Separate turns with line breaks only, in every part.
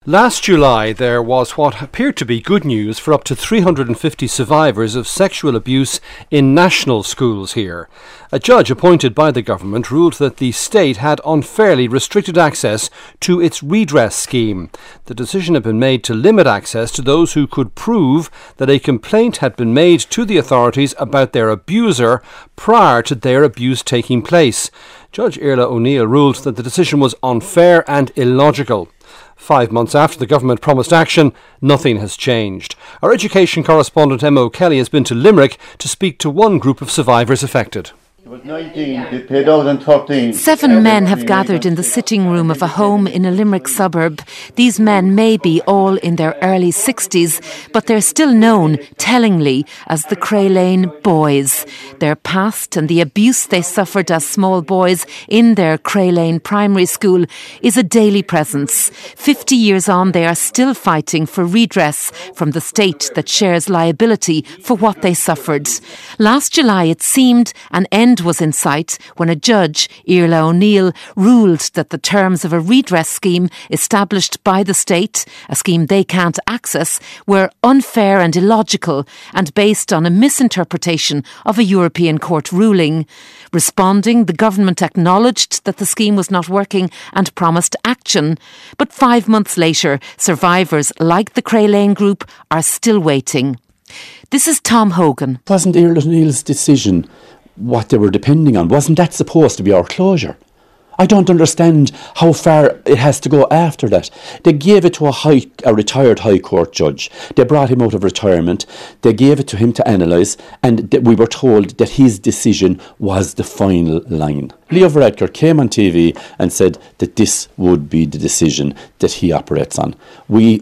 Last July, there was what appeared to be good news for up to 350 survivors of sexual abuse in national schools here. A judge appointed by the government ruled that the state had unfairly restricted access to its redress scheme. The decision had been made to limit access to those who could prove that a complaint had been made to the authorities about their abuser prior to their abuse taking place. Judge Iarla O'Neill ruled that the decision was unfair and illogical. 5 months after the government promised action, nothing has changed. Our education correspondent Emma O'Kelly has been to Limerick to speak to one group of survivors affected.
It was 19, they paid out in 13.
7 men have gathered in the sitting room of a home in a Limerick suburb. These men may be all in their early 60s, but they're still known, tellingly, as the Craylane Boys. Their past and the abuse they suffered as small boys in their Craylane primary school is a daily presence. 50 years on, they are still fighting for redress from the state that shares liability for what they suffered. Last July, it seemed an end was in sight when a judge, Iarla O'Neill, ruled that the terms of a redress scheme established by the state, a scheme they can't access, were unfair and illogical and based on a misinterpretation of a European court ruling. Responding, the government acknowledged that the scheme was not working and promised action. But 5 months later, survivors like the Craylane Group are still waiting. This is Tom Hogan.
Wasn't Iarla O'Neill's decision what they were depending on? Wasn't that supposed to be our closure? I don't understand how far it has to go after that. They gave it to a retired High Court judge. They brought him out of retirement. They gave it to him to analyse, and we were told that his decision was the final line. Leo Varadkar came on TV and said that this would be the decision that he operates on. We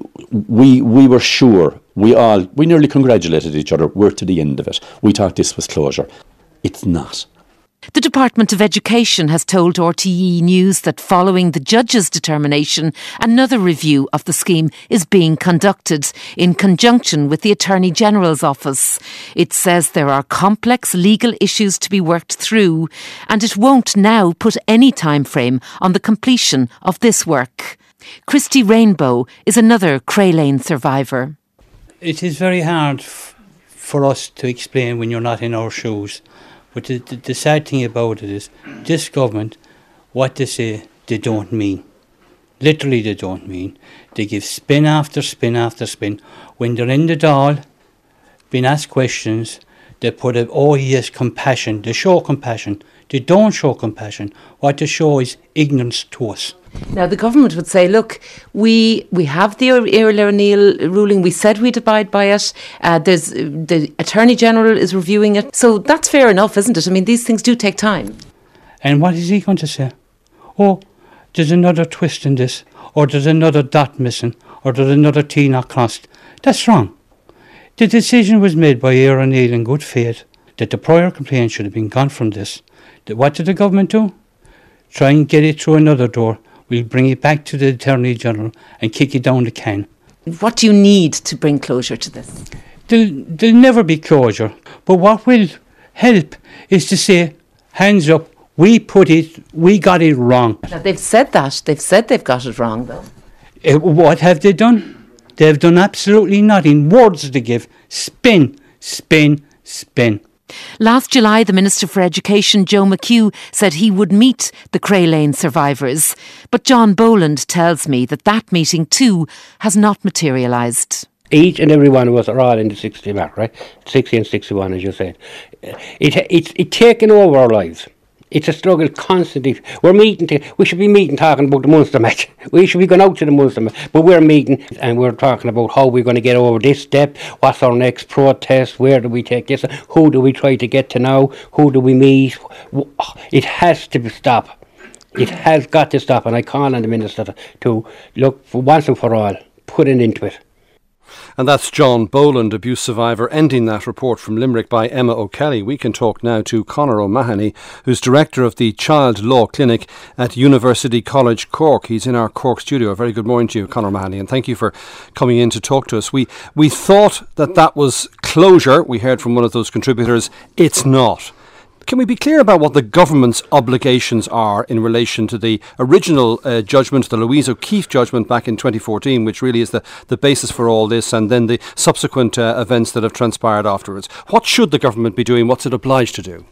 were sure. We nearly congratulated each other. We're to the end of it. We thought this was closure. It's not.
The Department of Education has told RTE News that following the judge's determination, another review of the scheme is being conducted in conjunction with the Attorney General's office. It says there are complex legal issues to be worked through, and it won't now put any time frame on the completion of this work. Christy Rainbow is another Craylane survivor.
It is very hard for us to explain when you're not in our shoes. But the sad thing about it is, this government, what they say, they don't mean. Literally, they don't mean. They give spin after spin after spin. When they're in the Dáil, being asked questions, they put a, oh, he has compassion. They show compassion. They don't show compassion. What they show is ignorance to us.
Now, the government would say, look, we have the Iarla O'Neill ruling. We said we'd abide by it. The Attorney General is reviewing it. So that's fair enough, isn't it? I mean, these things do take time.
And what is he going to say? Oh, there's another twist in this, or there's another dot missing, or there's another T not crossed. That's wrong. The decision was made by Iarla O'Neill in good faith that the prior complaint should have been gone from this. What did the government do? Try and get it through another door. We'll bring it back to the Attorney General and kick it down the can.
What do you need to bring closure to this?
There'll never be closure. But what will help is to say, hands up, we got it wrong.
Now, they've said that. They've said they've got it wrong, though.
What have they done? They've done absolutely nothing. Words to give. Spin, spin, spin.
Last July, the Minister for Education, Joe McHugh, said he would meet the Craylane survivors. But John Boland tells me that meeting too has not materialised.
Each and every one of us are all in the 60 mark, right? 60 and 61, as you said. It's taken over our lives. It's a struggle constantly. We should be meeting talking about the Munster match. We should be going out to the Munster match. But we're meeting and we're talking about how we're going to get over this step. What's our next protest? Where do we take this? Who do we try to get to now? Who do we meet? It has to stop. It has got to stop. And I call on the Minister to look for once and for all, put an end to it.
And that's John Boland, abuse survivor, ending that report from Limerick by Emma O'Kelly. We can talk now to Conor O'Mahony, who's director of the Child Law Clinic at University College Cork. He's in our Cork studio. A very good morning to you, Conor O'Mahony, and thank you for coming in to talk to us. We thought that was closure. We heard from one of those contributors. It's not. Can we be clear about what the government's obligations are in relation to the original judgment, the Louise O'Keeffe judgment back in 2014, which really is the basis for all this, and then the subsequent events that have transpired afterwards? What should the government be doing? What's it obliged to do?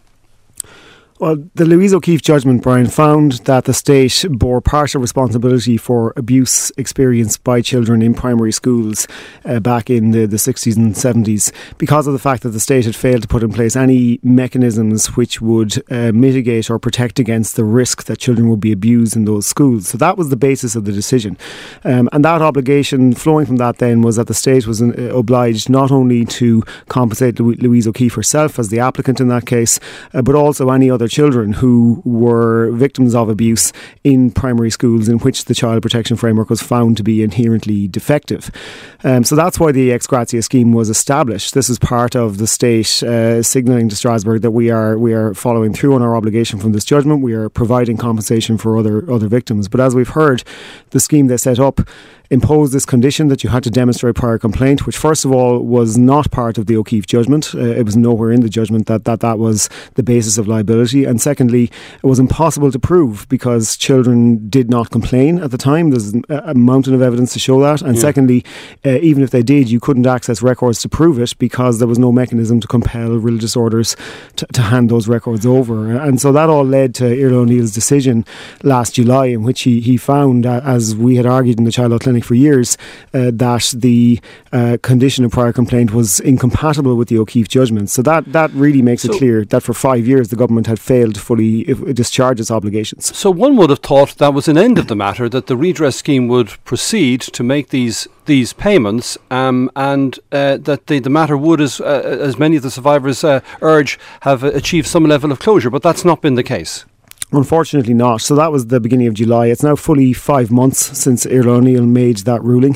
Well, the Louise O'Keeffe judgment, Brian, found that the state bore partial responsibility for abuse experienced by children in primary schools back in the 60s and 70s because of the fact that the state had failed to put in place any mechanisms which would mitigate or protect against the risk that children would be abused in those schools. So that was the basis of the decision. And that obligation flowing from that then was that the state was obliged not only to compensate Louise O'Keeffe herself as the applicant in that case, but also any other children who were victims of abuse in primary schools in which the Child Protection Framework was found to be inherently defective. So that's why the ex gratia scheme was established. This is part of the state signalling to Strasbourg that we are following through on our obligation from this judgment. We are providing compensation for other victims. But as we've heard, the scheme they set up imposed this condition that you had to demonstrate prior complaint, which first of all was not part of the O'Keeffe judgment. It was nowhere in the judgment that was the basis of liability. And secondly, it was impossible to prove because children did not complain at the time. There's a mountain of evidence to show that. And secondly, even if they did, you couldn't access records to prove it because there was no mechanism to compel religious orders to hand those records over. And so that all led to Iarla O'Neill's decision last July, in which he found, as we had argued in the Child Law Clinic for years, that the condition of prior complaint was incompatible with the O'Keeffe judgment. So that really makes it clear that for 5 years the government had failed to fully discharge its obligations.
So one would have thought that was an end of the matter, that the redress scheme would proceed to make these payments, and that the matter would, as many of the survivors urge, have achieved some level of closure. But that's not been the case.
Unfortunately not. So that was the beginning of July. It's now fully 5 months since Iarla O'Neill made that ruling,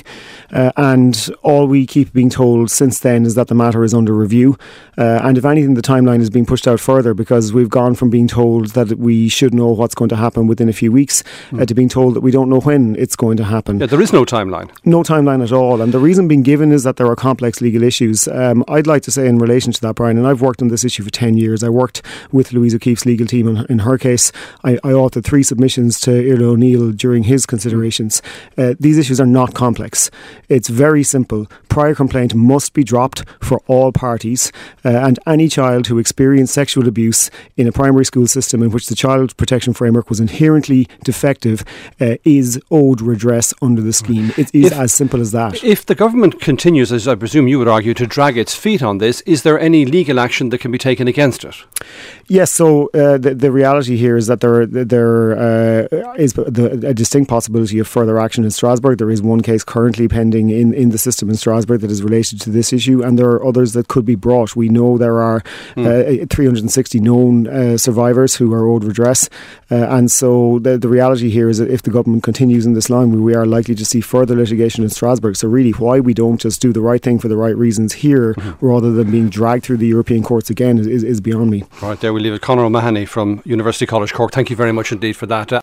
and all we keep being told since then is that the matter is under review, and if anything the timeline is being pushed out further, because we've gone from being told that we should know what's going to happen within a few weeks to being told that we don't know when it's going to happen.
Yeah, there is no timeline.
No timeline at all, and the reason being given is that there are complex legal issues. I'd like to say in relation to that, Brian, and I've worked on this issue for 10 years. I worked with Louise O'Keeffe's legal team in her case. I authored 3 submissions to Iarla O'Neill during his considerations. These issues are not complex. It's very simple. Prior complaint must be dropped for all parties, and any child who experienced sexual abuse in a primary school system in which the Child Protection Framework was inherently defective is owed redress under the scheme. It is as simple as that. If
the government continues, as I presume you would argue, to drag its feet on this, is there any legal action that can be taken against it?
Yes, so the reality here is that there is a distinct possibility of further action in Strasbourg. There is one case currently pending in the system in Strasbourg that is related to this issue, and there are others that could be brought. We know there are 360 known survivors who are owed redress, and so the reality here is that if the government continues in this line, we are likely to see further litigation in Strasbourg. So really, why we don't just do the right thing for the right reasons here rather than being dragged through the European courts again is beyond me.
Right, there we leave it. Conor O'Mahony from University College Cork, thank you very much indeed for that.